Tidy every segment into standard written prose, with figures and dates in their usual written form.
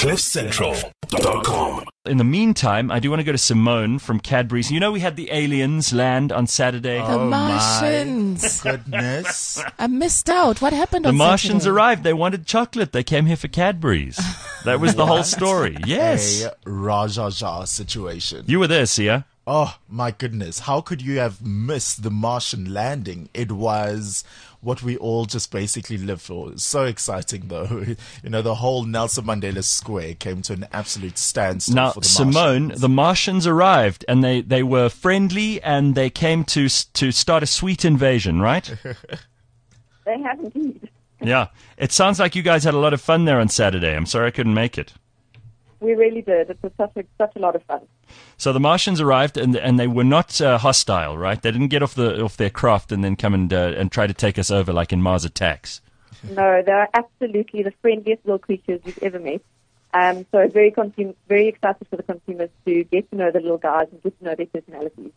CliffCentral.com. In the meantime, I do want to go to Simone from Cadbury's. You know, we had the aliens land on Saturday. The Martians. My goodness. I missed out. What happened The on Martians Saturday? arrived. They wanted chocolate. They came here for Cadbury's. That was the whole story. Yes. A Rajaja situation. You were there, Sia. Oh, my goodness. How could you have missed the Martian landing? It was what we all just basically lived for. So exciting, though. You know, the whole Nelson Mandela Square came to an absolute standstill Now, for the Simone, Martians. the Martians arrived, and they were friendly, and they came to start a sweet invasion, right? They have indeed. Yeah. It sounds like you guys had a lot of fun there on Saturday. I'm sorry I couldn't make it. We really did. It was such a lot of fun. So the Martians arrived, and they were not hostile, right? They didn't get off their craft and then come and try to take us over like in Mars Attacks. No, they're absolutely the friendliest little creatures you've ever met. So very excited for the consumers to get to know the little guys and get to know their personalities.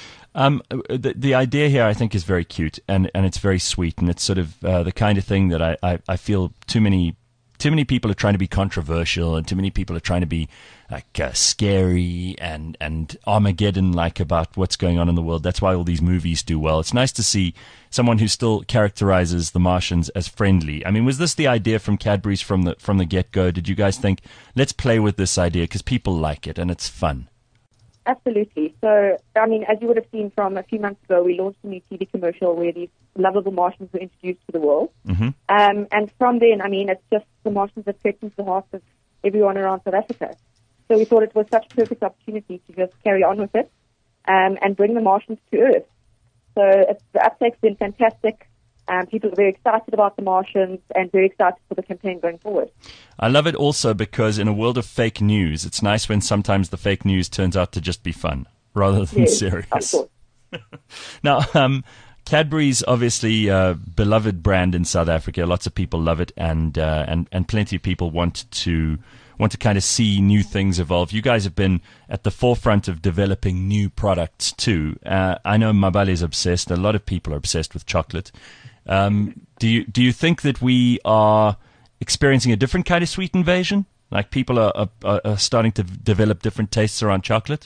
The idea here, I think, is very cute, and it's very sweet, and it's sort of the kind of thing that I feel too many people are trying to be controversial, and too many people are trying to be like scary and Armageddon-like about what's going on in the world. That's why all these movies do well. It's nice to see someone who still characterizes the Martians as friendly. I mean, was this the idea from Cadbury's from the get-go? Did you guys think, let's play with this idea because people like it and it's fun? Absolutely. So, I mean, as you would have seen from a few months ago, we launched a new TV commercial where these lovable Martians were introduced to the world. Mm-hmm. And from then, I mean, it's just the Martians that crept into the hearts of everyone around South Africa. So we thought it was such a perfect opportunity to just carry on with it and bring the Martians to Earth. So the uptake's been fantastic. People are very excited about the Martians and very excited for the campaign going forward. I love it also because in a world of fake news, it's nice when sometimes the fake news turns out to just be fun rather than Yes, serious. of course. Now, Cadbury's obviously a beloved brand in South Africa. Lots of people love it, and plenty of people want to kind of see new things evolve. You guys have been at the forefront of developing new products too. I know Mabale is obsessed. A lot of people are obsessed with chocolate. Do you think that we are experiencing a different kind of sweet invasion? Like people are starting to develop different tastes around chocolate?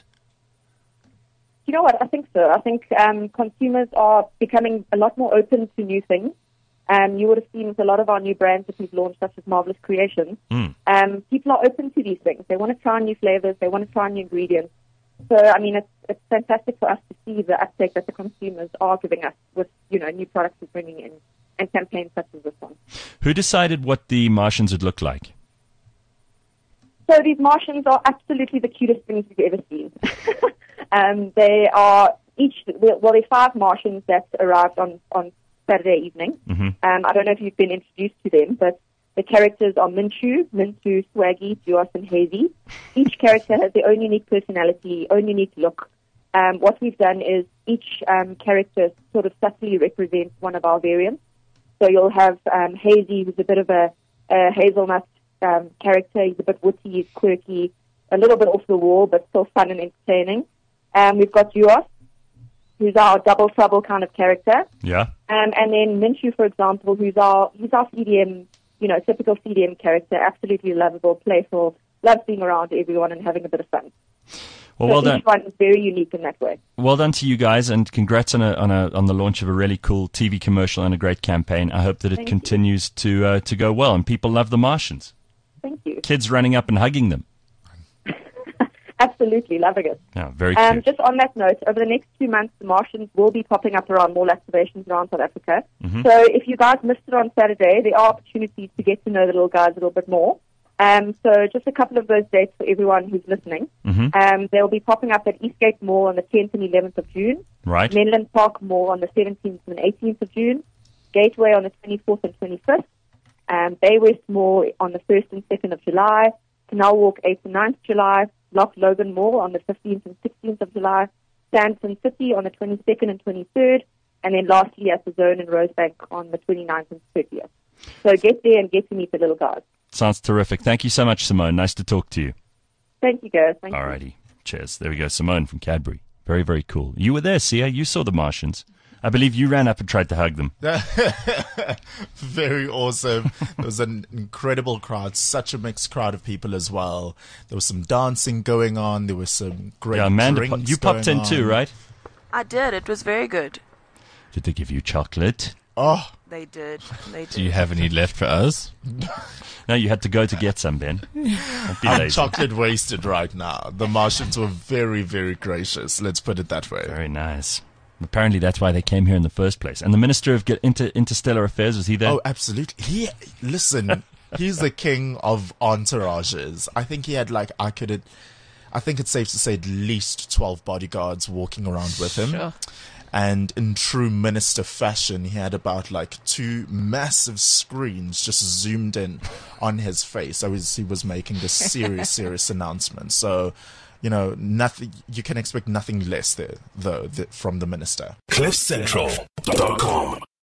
You know what? I think so. I think consumers are becoming a lot more open to new things. You would have seen with a lot of our new brands that we've launched, such as Marvelous Creations. People are open to these things. They want to try new flavors. They want to try new ingredients. So, I mean, it's fantastic for us to see the uptake that the consumers are giving us with, new products we're bringing in and campaigns such as this one. Who decided what the Martians would look like? So these Martians are absolutely the cutest things we've ever seen. They are there's 5 Martians that arrived on Saturday evening. Mm-hmm. I don't know if you've been introduced to them, but the characters are Mintu, Swaggy, Duos, and Hazy. Each character has their own unique personality, own unique look. What we've done is each character sort of subtly represents one of our variants. So you'll have Hazy, who's a bit of a hazelnut character. He's a bit witty, he's quirky, a little bit off the wall, but still fun and entertaining. We've got Duos, who's our double trouble kind of character. Yeah. And then Minchu, for example, who's our CDM, typical CDM character, absolutely lovable, playful, loves being around everyone and having a bit of fun. Well, so well done. Each one is very unique in that way. Well done to you guys, and congrats on the launch of a really cool TV commercial and a great campaign. I hope that it continues to go well, and people love the Martians. Thank you. Kids running up and hugging them. Absolutely, loving it. Yeah, very cute. Just on that note, over the next 2 months, the Martians will be popping up around mall activations around South Africa. Mm-hmm. So if you guys missed it on Saturday, there are opportunities to get to know the little guys a little bit more. So just a couple of those dates for everyone who's listening. Mm-hmm. They'll be popping up at Eastgate Mall on the 10th and 11th of June. Right. Menlyn Park Mall on the 17th and 18th of June. Gateway on the 24th and 25th. Baywest Mall on the 1st and 2nd of July. Canal Walk 8th and 9th of July. Loch Logan Mall on the 15th and 16th of July. Sandton City on the 22nd and 23rd. And then lastly at the Zone in Rosebank on the 29th and 30th. So get there and get to meet the little guys. Sounds terrific. Thank you so much, Simone. Nice to talk to you. Thank you, guys. Thank you. Alrighty. Cheers. There we go. Simone from Cadbury. Very, very cool. You were there, Sia. You saw the Martians. I believe you ran up and tried to hug them. Very awesome. There was an incredible crowd, such a mixed crowd of people as well. There was some dancing going on. There was some great Amanda, drinks you popped in going too, on. right? I did. It was very good. Did they give you chocolate? Oh, They did. They did. Do you have any left for us? No, you had to go to get some, Ben. Don't be I'm lazy. chocolate wasted right now. The Martians were very, very gracious. Let's put it that way. Very nice. Apparently that's why they came here in the first place. And the Minister of Interstellar Affairs, was he there? Oh, absolutely. Listen, he's the king of entourages. I think he had I think it's safe to say at least 12 bodyguards walking around with him. Sure. And in true minister fashion, he had about 2 massive screens just zoomed in on his face. So he was making this serious announcement. So, nothing, you can expect nothing less there, though, from the minister. CliffCentral.com